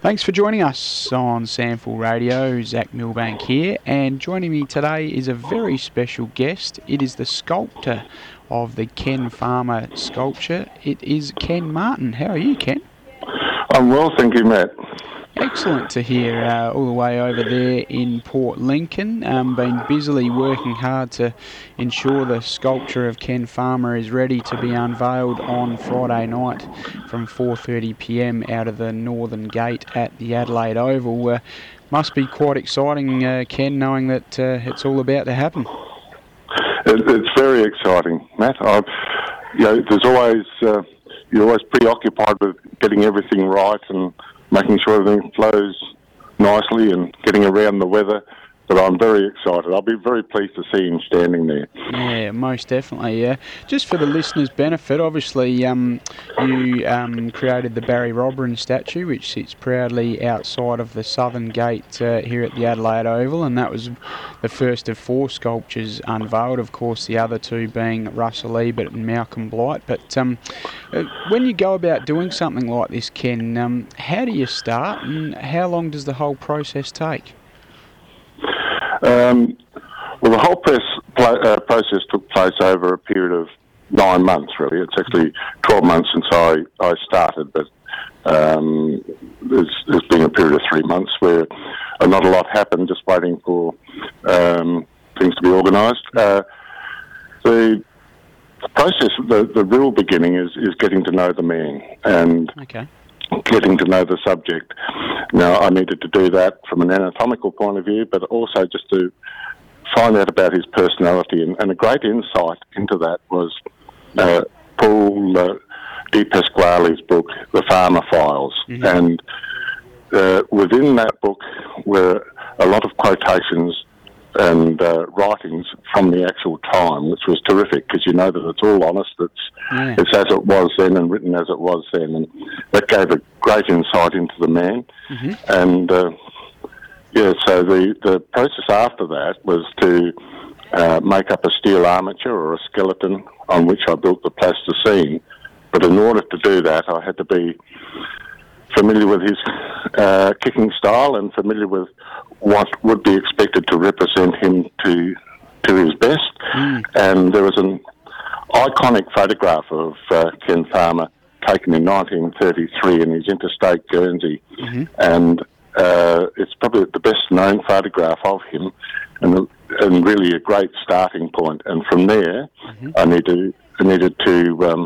Thanks for joining us on Samful Radio. Zach Milbank here, and joining me today is a very special guest. It is the sculptor of the Ken Farmer sculpture. It is Ken Martin. How are you, Ken? I'm well, thank you, Matt. Excellent to hear, all the way over there in Port Lincoln. Been busily working hard to ensure the sculpture of Ken Farmer is ready to be unveiled on Friday night from 4:30 p.m. out of the northern gate at the Adelaide Oval. Must be quite exciting, Ken, knowing that it's all about to happen. It's very exciting, Matt. There's always you're always preoccupied with getting everything right and making sure everything flows nicely and getting around the weather. But I'm very excited. I'll be very pleased to see him standing there. Yeah, most definitely, yeah. Just for the listeners' benefit, obviously you created the Barry Robran statue, which sits proudly outside of the southern gate here at the Adelaide Oval, and that was the first of 4 sculptures unveiled, of course, the other 2 being Russell Ebert and Malcolm Blight. But when you go about doing something like this, Ken, how do you start and how long does the whole process take? Well, the whole process took place over a period of 9 months, really. It's actually 12 months since I started, but there's been a period of 3 months where not a lot happened, just waiting for things to be organised. The process, the real beginning is getting to know the man and getting to know the subject. Now, I needed to do that from an anatomical point of view, but also just to find out about his personality. And a great insight into that was Paul Di Pasquale's book, The Farmer Files. Mm-hmm. And within that book were a lot of quotations and writings from the actual time, which was terrific because you know that it's all honest. It's as it was then and written as it was then, and that gave a great insight into the man. Mm-hmm. And so the process after that was to make up a steel armature or a skeleton on which I built the plasticine. But in order to do that, I had to be familiar with his kicking style and familiar with what would be expected to represent him to his best. Mm. And there was an iconic photograph of Ken Farmer taken in 1933 in his interstate Guernsey. Mm-hmm. And it's probably the best known photograph of him and really a great starting point. And from there, mm-hmm. I needed to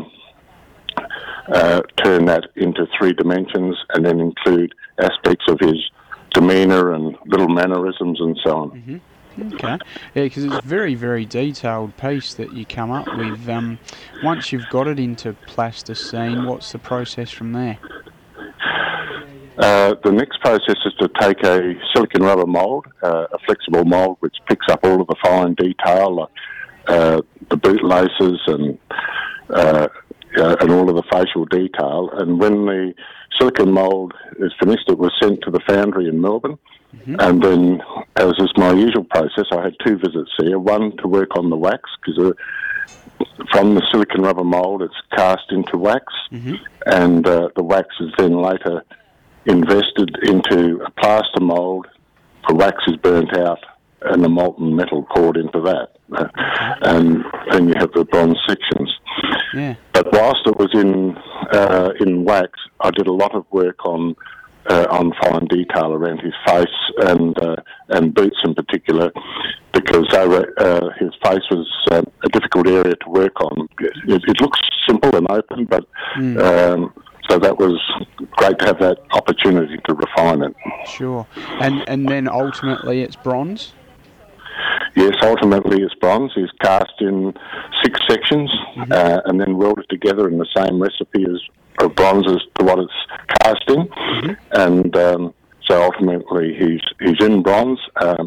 turn that into 3 dimensions and then include aspects of his demeanour and little mannerisms and so on. Mm-hmm. Okay. Yeah, because it's a very, very detailed piece that you come up with. Once you've got it into plasticine, what's the process from there? The next process is to take a silicon rubber mould, a flexible mould which picks up all of the fine detail, like the bootlaces and all of the facial detail. And when the silicon mould is finished, it was sent to the foundry in Melbourne. Mm-hmm. And then, as is my usual process, I had 2 visits here. One to work on the wax, because from the silicon rubber mould, it's cast into wax. Mm-hmm. And the wax is then later invested into a plaster mould. The wax is burnt out and the molten metal poured into that. And then you have the bronze sections. Yeah. But whilst it was in wax, I did a lot of work on fine detail around his face and boots in particular, because his face was a difficult area to work on. It looks simple and open, but so that was great to have that opportunity to refine it. Sure. And then ultimately it's bronze? Yes, ultimately it's bronze. It's cast in 6 sections, mm-hmm. And then welded together in the same recipe of bronze as to what it's cast in. Mm-hmm. And so ultimately he's in bronze.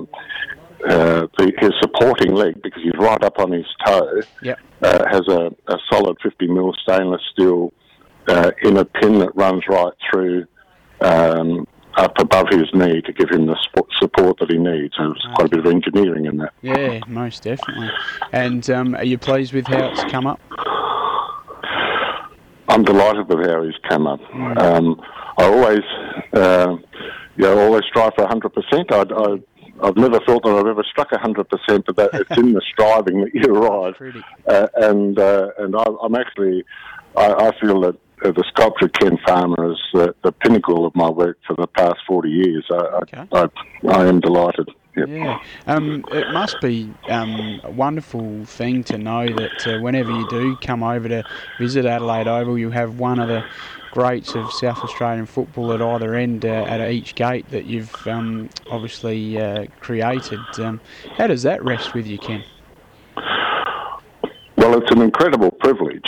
His supporting leg, because he's right up on his toe, has a solid 50mm stainless steel inner pin that runs right through up above his knee to give him the support that he needs. So it's quite a bit of engineering in that. Yeah, most definitely. And are you pleased with how it's come up? I'm delighted with how he's come up. I always, always strive for 100%. I've never thought that I've ever struck 100%, but it's in the striving that you arrive. And I'm actually, I feel that the sculptor Ken Farmer is the pinnacle of my work for the past 40 years. I am delighted. Yep. Yeah, it must be a wonderful thing to know that whenever you do come over to visit Adelaide Oval, you have one of the greats of South Australian football at either end at each gate that you've obviously created. How does that rest with you, Ken? Well, it's an incredible privilege.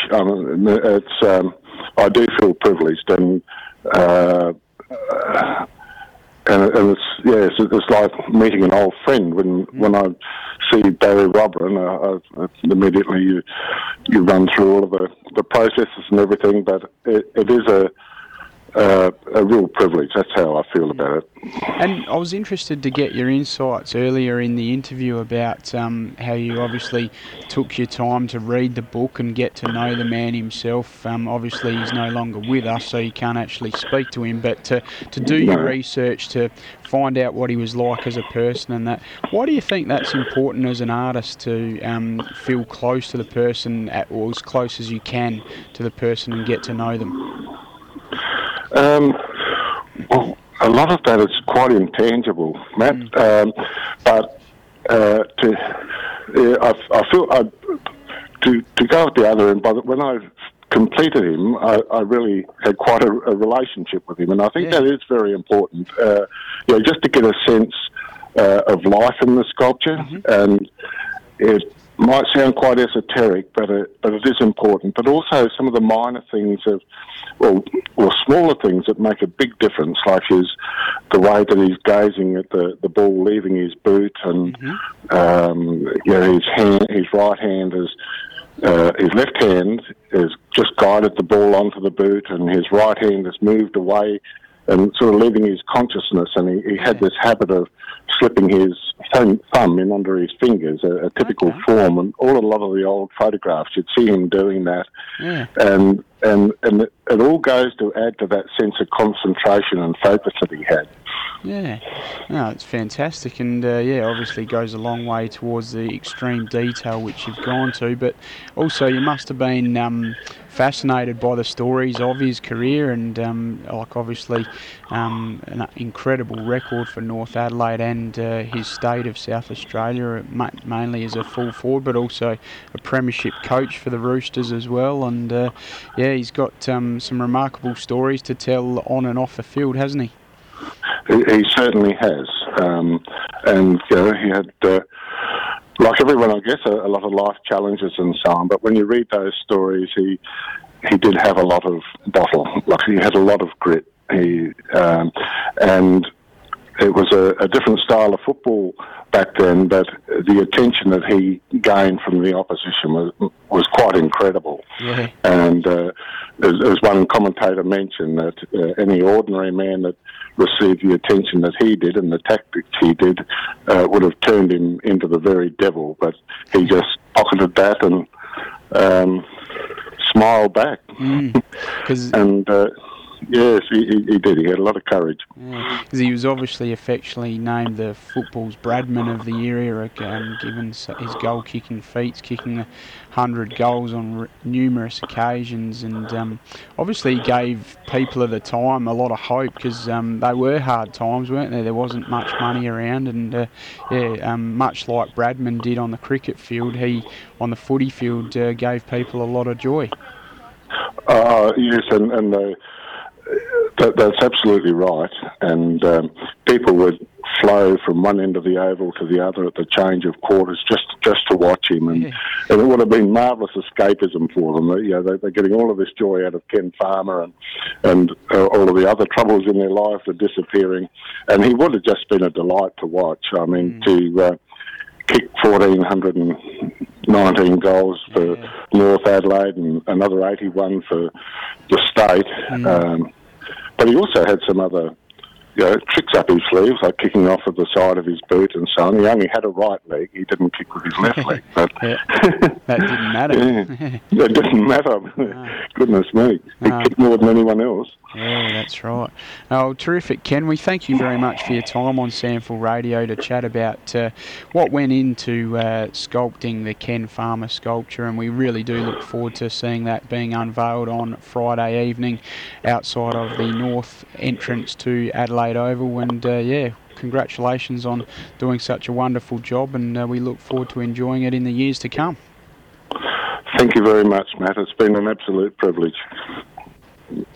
I do feel privileged, and it's like meeting an old friend. When I see Barry Robran, immediately you run through all of the processes and everything. But it is a real privilege. That's how I feel about it. And I was interested to get your insights earlier in the interview about how you obviously took your time to read the book and get to know the man himself. Obviously, he's no longer with us, so you can't actually speak to him. But to do your research, to find out what he was like as a person and that, why do you think that's important as an artist to feel close to the person, or as close as you can to the person and get to know them? Well, a lot of that is quite intangible, Matt. But I feel to go at the other end. But when I completed him, I really had quite a relationship with him, and I think that is very important. Just to get a sense of life in the sculpture, and it might sound quite esoteric, but it is important. But also some of the minor things or smaller things that make a big difference, like the way that he's gazing at the ball leaving his boot, and his right hand is. His left hand has just guided the ball onto the boot, and his right hand has moved away and sort of leaving his consciousness, and he had this habit of slipping his thumb in under his fingers, a typical form, and a lot of the old photographs, you'd see him doing that, and it all goes to add to that sense of concentration and focus that he had. Yeah, no, it's fantastic, and obviously goes a long way towards the extreme detail which you've gone to, but also you must have been fascinated by the stories of his career, and obviously an incredible record for North Adelaide and his state of South Australia, mainly as a full forward, but also a premiership coach for the Roosters as well, and he's got some remarkable stories to tell on and off the field, hasn't he? He certainly has, and he had, like everyone, I guess, a lot of life challenges and so on. But when you read those stories, he did have a lot of bottle. Like, he had a lot of grit. And it was a different style of football back then, but the attention that he gained from the opposition was quite incredible. Yeah. And as one commentator mentioned, that any ordinary man that received the attention that he did and the tactics he did would have turned him into the very devil, but he just pocketed that and smiled back. And yes, he did. He had a lot of courage. Because he was obviously affectionately named the football's Bradman of the era, given his goal-kicking feats, kicking 100 goals on numerous occasions, and obviously he gave people at the time a lot of hope, because they were hard times, weren't they? There wasn't much money around, and much like Bradman did on the cricket field, he on the footy field gave people a lot of joy. Yes, and that's absolutely right, and people would flow from one end of the oval to the other at the change of quarters just to watch him, and it would have been marvellous escapism for them. They're getting all of this joy out of Ken Farmer, and all of the other troubles in their lives are disappearing, and he would have just been a delight to watch. I mean, to kick 1,419 goals for North Adelaide and another 81 for the state. But he also had some other tricks up his sleeves, like kicking off at the side of his boot and so on. He only had a right leg; he didn't kick with his left leg. But that didn't matter. That didn't matter. Goodness me, he kicked more than anyone else. Yeah, that's right. Oh, terrific, Ken. We thank you very much for your time on Sample Radio to chat about what went into sculpting the Ken Farmer sculpture, and we really do look forward to seeing that being unveiled on Friday evening outside of the north entrance to Adelaide Oval. And congratulations on doing such a wonderful job, and we look forward to enjoying it in the years to come. Thank you very much, Matt. It's been an absolute privilege.